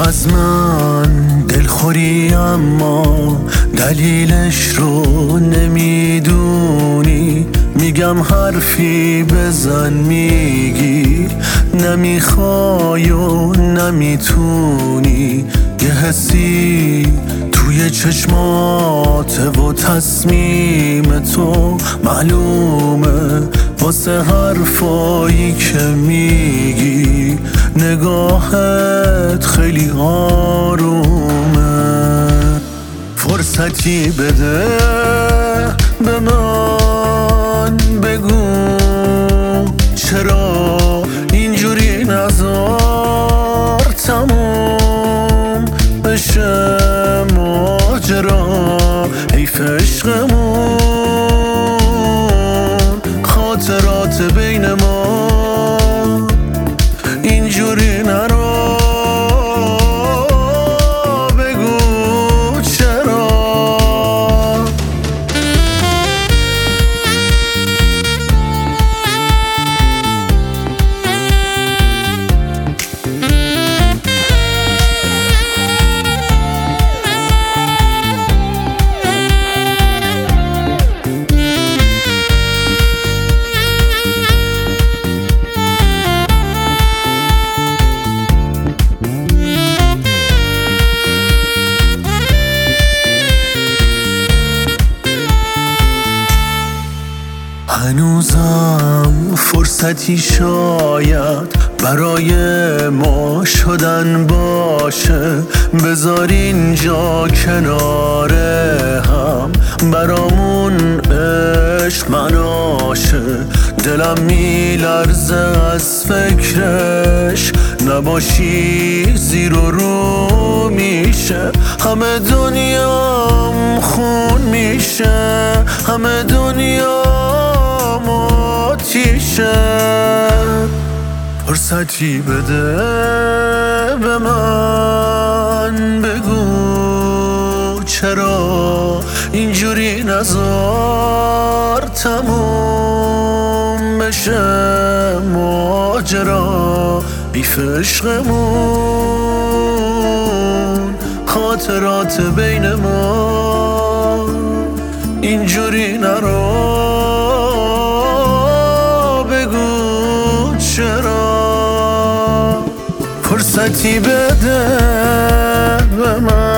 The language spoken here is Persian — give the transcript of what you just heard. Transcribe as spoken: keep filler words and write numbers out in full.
از من دلخوری اما دلیلش رو نمیدونی. میگم حرفی بزن میگی نمیخوای و نمیتونی. یه حسی توی چشماته و تصمیم تو معلومه واسه حرفایی که میگی. نگاهت خیلی آرومه. فرصتی بده به من بگو چرا اینجوری نذار تموم بشه ماجرا. حیف عشقمون خاطرات بین ما اینجوری نرو. بگو چرا. هنوزم فرصتی شاید برای ما شدن باشه. بذار اینجا کنار هم برامون عشق مناشه. دلم میلرزه از فکرش نباشی زیر و رو میشه. همه دنیام خون میشه. همه دنیام آتیشه. فرصتی بده به من بگو چرا اینجوری نذار تموم بشه ماجرا. بیف عشقمون خاطرات بین ما اینجوری نرو. بگو چرا. فرصتی بده به من